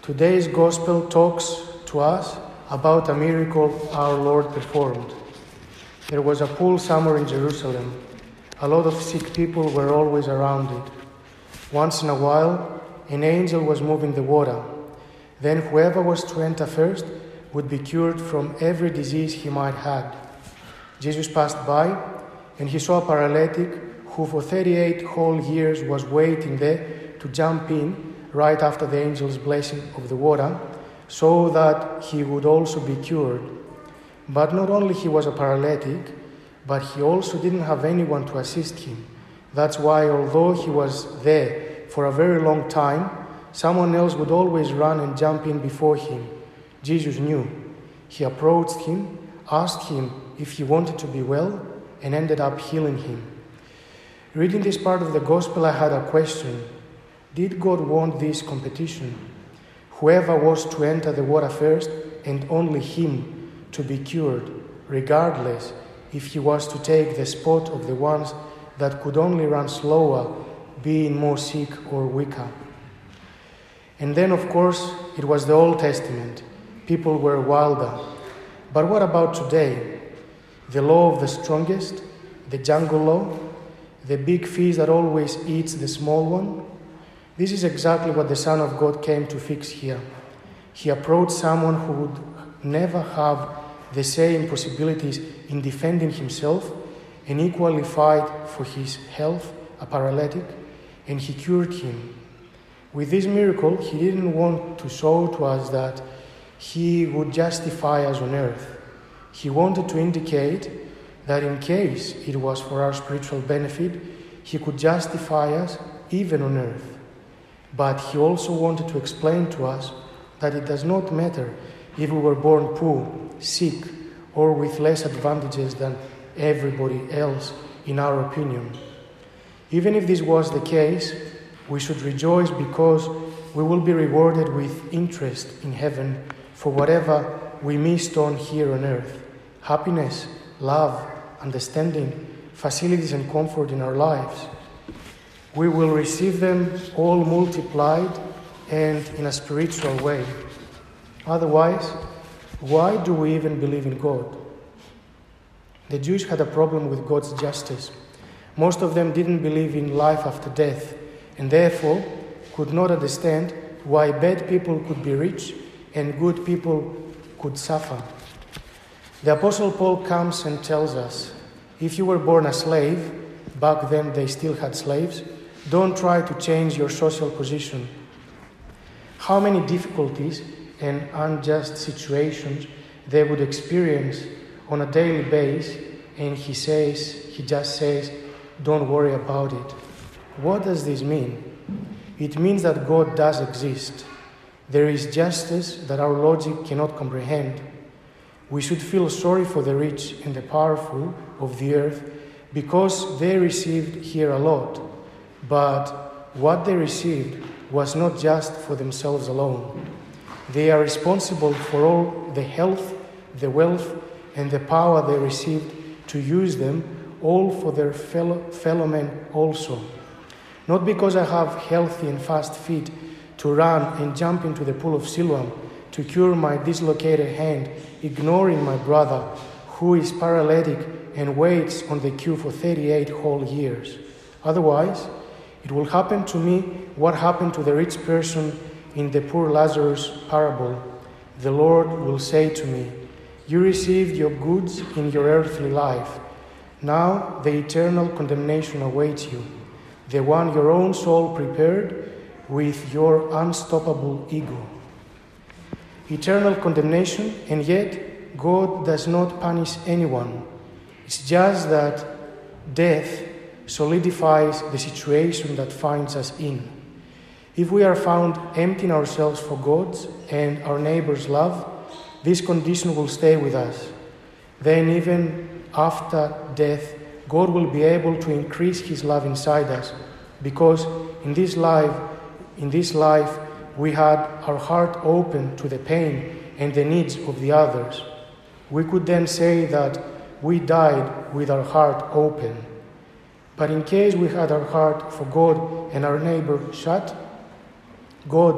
Today's Gospel talks to us about a miracle our Lord performed. There was a pool somewhere in Jerusalem. A lot of sick people were always around it. Once in a while, an angel was moving the water. Then whoever was to enter first would be cured from every disease he might have. Jesus passed by, and he saw a paralytic who for 38 whole years was waiting there to jump in right after the angel's blessing of the water, so that he would also be cured. But not only he was a paralytic, but he also didn't have anyone to assist him. That's why, although he was there for a very long time, someone else would always run and jump in before him. Jesus knew. He approached him, asked him if he wanted to be well, and ended up healing him. Reading this part of the Gospel, I had a question. Did God want this competition? Whoever was to enter the water first, and only him to be cured, regardless if he was to take the spot of the ones that could only run slower, being more sick or weaker. And then, of course, it was the Old Testament. People were wilder. But what about today? The law of the strongest, the jungle law, the big fish that always eats the small one? This is exactly what the Son of God came to fix here. He approached someone who would never have the same possibilities in defending himself and equally fight for his health, a paralytic, and he cured him. With this miracle, he didn't want to show to us that he would justify us on earth. He wanted to indicate that in case it was for our spiritual benefit, he could justify us even on earth. But he also wanted to explain to us that it does not matter if we were born poor, sick, or with less advantages than everybody else, in our opinion. Even if this was the case, we should rejoice because we will be rewarded with interest in heaven for whatever we missed on here on earth. Happiness, love, understanding, facilities and comfort in our lives. We will receive them all multiplied and in a spiritual way. Otherwise, why do we even believe in God? The Jews had a problem with God's justice. Most of them didn't believe in life after death, and therefore could not understand why bad people could be rich and good people could suffer. The Apostle Paul comes and tells us, if you were born a slave, back then they still had slaves, don't try to change your social position. How many difficulties and unjust situations they would experience on a daily basis, and he just says, don't worry about it. What does this mean? It means that God does exist. There is justice that our logic cannot comprehend. We should feel sorry for the rich and the powerful of the earth because they received here a lot. But what they received was not just for themselves alone. They are responsible for all the health, the wealth, and the power they received to use them all for their fellow men also. Not because I have healthy and fast feet to run and jump into the pool of Siloam to cure my dislocated hand, ignoring my brother who is paralytic and waits on the queue for 38 whole years. Otherwise, it will happen to me what happened to the rich person in the poor Lazarus parable. The Lord will say to me, you received your goods in your earthly life. Now the eternal condemnation awaits you, the one your own soul prepared with your unstoppable ego. Eternal condemnation, and yet God does not punish anyone. It's just that death solidifies the situation that finds us in. If we are found emptying ourselves for God's and our neighbor's love, this condition will stay with us. Then even after death, God will be able to increase his love inside us, because in this life we had our heart open to the pain and the needs of the others. We could then say that we died with our heart open. But in case we had our heart for God and our neighbor shut, God,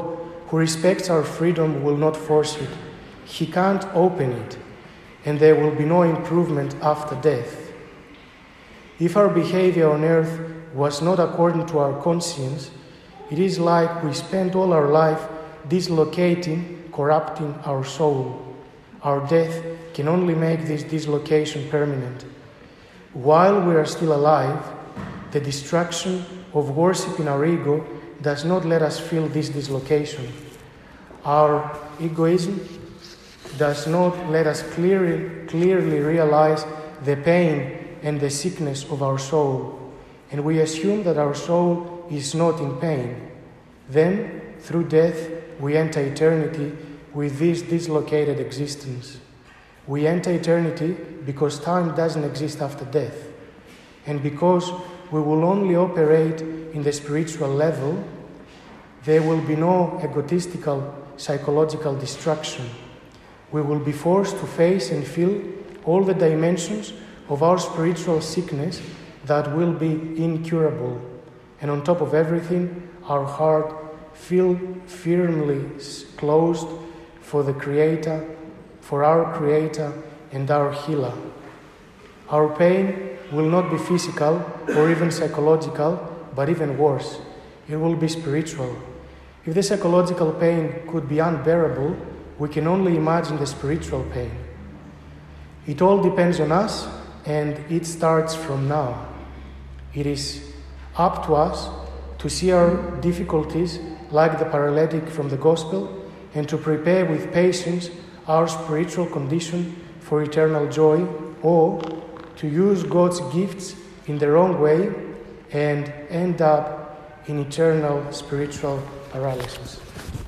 who respects our freedom will not force it. He can't open it, and there will be no improvement after death. If our behavior on earth was not according to our conscience, it is like we spent all our life dislocating, corrupting our soul. Our death can only make this dislocation permanent. While we are still alive, the distraction of worshiping our ego does not let us feel this dislocation. Our egoism does not let us clearly realize the pain and the sickness of our soul, and we assume that our soul is not in pain. Then, through death, we enter eternity with this dislocated existence. We enter eternity because time doesn't exist after death, and because we will only operate in the spiritual level, there will be no egotistical psychological destruction. We will be forced to face and feel all the dimensions of our spiritual sickness that will be incurable. And on top of everything, our heart feel firmly closed for the Creator, for our Creator and our Healer. Our pain will not be physical or even psychological, but even worse, it will be spiritual. If the psychological pain could be unbearable, we can only imagine the spiritual pain. It all depends on us, and it starts from now. It is up to us to see our difficulties like the paralytic from the Gospel, and to prepare with patience our spiritual condition for eternal joy, or to use God's gifts in the wrong way and end up in eternal spiritual paralysis.